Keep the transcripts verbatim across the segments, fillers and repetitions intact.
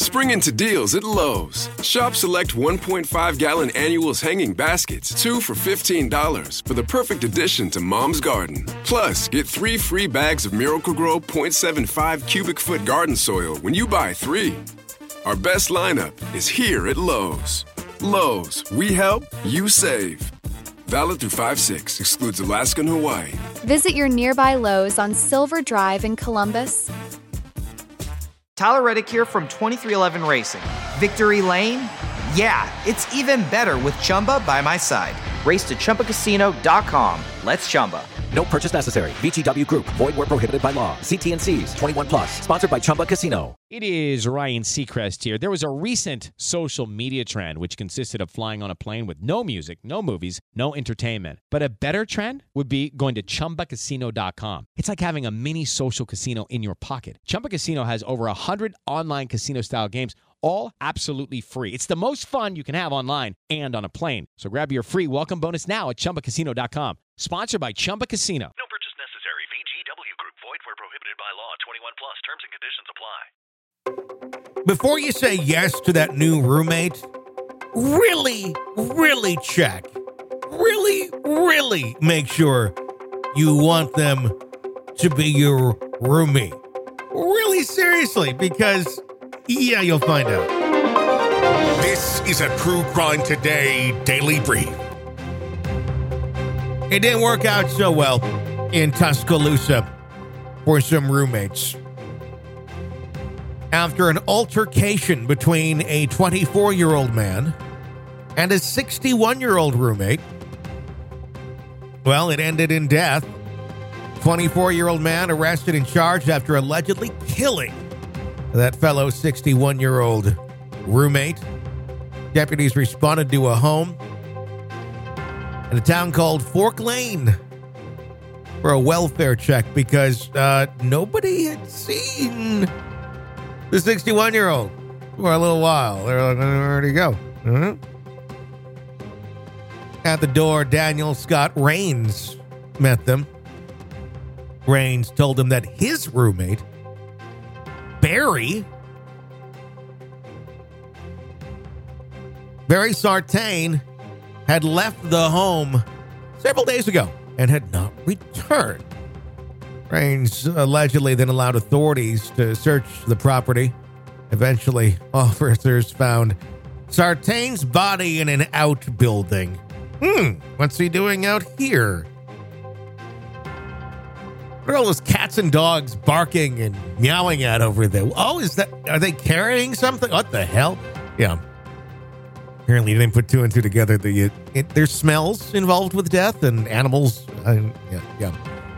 Spring into deals at Lowe's. Shop select one point five gallon annuals hanging baskets, two for fifteen dollars, for the perfect addition to Mom's garden. Plus, get three free bags of Miracle-Gro point seven five cubic foot garden soil when you buy three. Our best lineup is here at Lowe's. Lowe's, we help, you save. Valid through five six, excludes Alaska and Hawaii. Visit your nearby Lowe's on Silver Drive in Columbus. Tyler Reddick here from twenty-three eleven Racing. Victory Lane? Yeah, it's even better with Chumba by my side. Race to Chumba Casino dot com. Let's Chumba. No purchase necessary. V G W Group. Void where prohibited by law. See T and C's. twenty-one plus. Sponsored by Chumba Casino. It is Ryan Seacrest here. There was a recent social media trend which consisted of flying on a plane with no music, no movies, no entertainment. But a better trend would be going to Chumba Casino dot com. It's like having a mini social casino in your pocket. Chumba Casino has over one hundred online casino-style games, all absolutely free. It's the most fun you can have online and on a plane. So grab your free welcome bonus now at Chumba Casino dot com. Sponsored by Chumba Casino. No purchase necessary. V G W Group. Void where prohibited by law. twenty-one plus. Terms and conditions apply. Before you say yes to that new roommate, really, really check. Really, really make sure you want them to be your roomie. Really seriously, because, yeah, you'll find out. This is a True Crime Today Daily Brief. It didn't work out so well in Tuscaloosa for some roommates. After an altercation between a twenty-four-year-old man and a sixty-one-year-old roommate, well, it ended in death. twenty-four-year-old man arrested and charged after allegedly killing that fellow sixty-one-year-old roommate. Deputies responded to a home in a town called Fork Lane for a welfare check because uh, nobody had seen the sixty-one-year-old for a little while. They're like, where'd he go? Uh-huh. At the door, Daniel Scott Rains met them. Rains told him that his roommate, Barry, Barry Sartain, had left the home several days ago and had not returned. Rains allegedly then allowed authorities to search the property. Eventually, officers found Sartain's body in an outbuilding. Hmm, what's he doing out here? What are all those cats and dogs barking and meowing at over there? Oh, is that, are they carrying something? What the hell? Yeah. Apparently, you didn't put two and two together. The, it, it, there's smells involved with death and animals. Uh, yeah, yeah.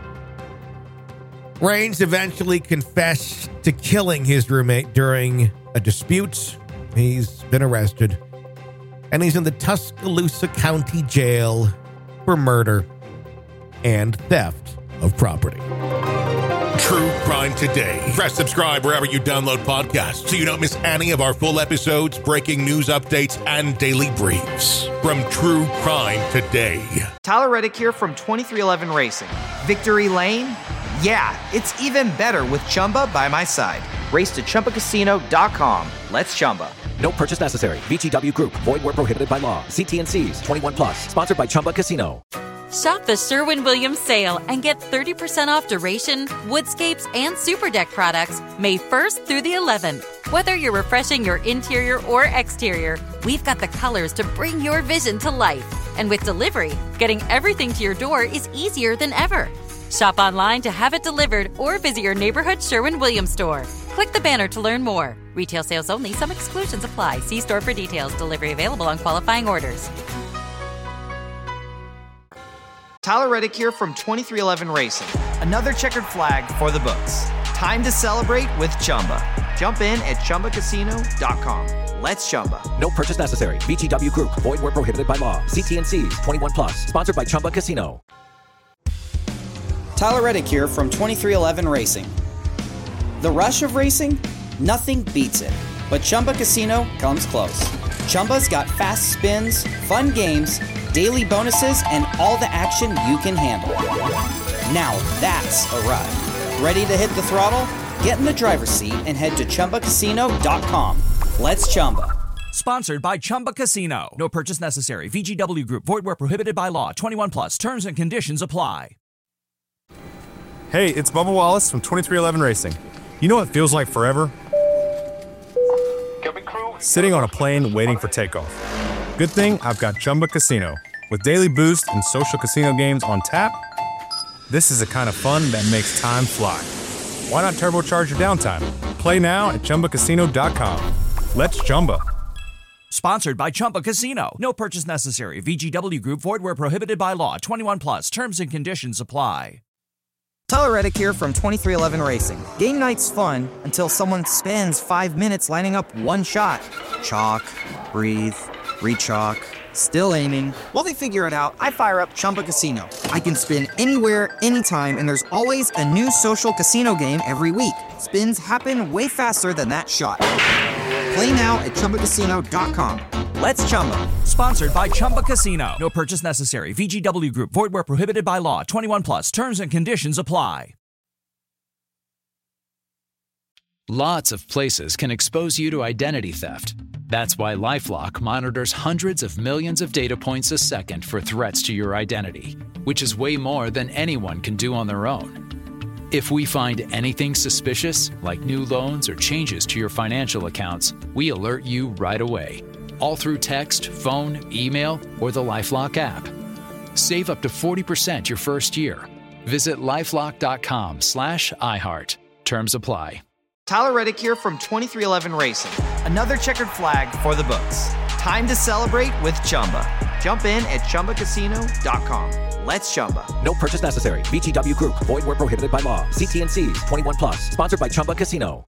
Rains eventually confessed to killing his roommate during a dispute. He's been arrested, and he's in the Tuscaloosa County Jail for murder and theft of property. True Crime Today. Press subscribe wherever you download podcasts so you don't miss any of our full episodes, breaking news updates, and daily briefs from True Crime Today. Tyler Reddick here from twenty-three eleven Racing. Victory Lane? Yeah, it's even better with Chumba by my side. Race to Chumba Casino dot com. Let's Chumba. No purchase necessary. V G W Group. Void where prohibited by law. See T and C's. twenty-one plus. Sponsored by Chumba Casino. Shop the Sherwin-Williams sale and get thirty percent off Duration, Woodscapes, and Superdeck products May first through the eleventh. Whether you're refreshing your interior or exterior, we've got the colors to bring your vision to life. And with delivery, getting everything to your door is easier than ever. Shop online to have it delivered or visit your neighborhood Sherwin-Williams store. Click the banner to learn more. Retail sales only. Some exclusions apply. See store for details. Delivery available on qualifying orders. Tyler Reddick here from twenty-three eleven Racing. Another checkered flag for the books. Time to celebrate with Chumba. Jump in at Chumba Casino dot com. Let's Chumba. No purchase necessary. V G W Group. Void where prohibited by law. See T and C's. twenty-one plus. Sponsored by Chumba Casino. Tyler Reddick here from twenty-three eleven Racing. The rush of racing? Nothing beats it. But Chumba Casino comes close. Chumba's got fast spins, fun games, daily bonuses, and all the action you can handle. Now that's a ride. Ready to hit the throttle? Get in the driver's seat and head to Chumba Casino dot com. Let's Chumba. Sponsored by Chumba Casino. No purchase necessary. V G W Group. Void where prohibited by law. twenty-one plus. Terms and conditions apply. Hey, it's Bubba Wallace from twenty-three eleven Racing. You know what feels like forever? Sitting on a plane waiting for takeoff. Good thing I've got Chumba Casino. With daily boost and social casino games on tap, this is the kind of fun that makes time fly. Why not turbocharge your downtime? Play now at Chumba Casino dot com. Let's Chumba. Sponsored by Chumba Casino. No purchase necessary. V G W Group. Void where prohibited by law. twenty-one plus. Terms and conditions apply. Tyler Reddick here from twenty-three eleven Racing. Game night's fun until someone spends five minutes lining up one shot. Chalk, breathe, re-chalk, still aiming. While they figure it out, I fire up Chumba Casino. I can spin anywhere, anytime, and there's always a new social casino game every week. Spins happen way faster than that shot. Play now at Chumba Casino dot com. Let's Chumba. Sponsored by Chumba Casino. No purchase necessary. V G W Group. Void where prohibited by law. twenty-one plus. Terms and conditions apply. Lots of places can expose you to identity theft. That's why LifeLock monitors hundreds of millions of data points a second for threats to your identity, which is way more than anyone can do on their own. If we find anything suspicious, like new loans or changes to your financial accounts, we alert you right away. All through text, phone, email, or the LifeLock app. Save up to forty percent your first year. Visit LifeLock.com slash iHeart. Terms apply. Tyler Reddick here from twenty-three eleven Racing. Another checkered flag for the books. Time to celebrate with Chumba. Jump in at Chumba Casino dot com. Let's Chumba. No purchase necessary. V G W Group. Void where prohibited by law. C T and C's. twenty-one plus. Sponsored by Chumba Casino.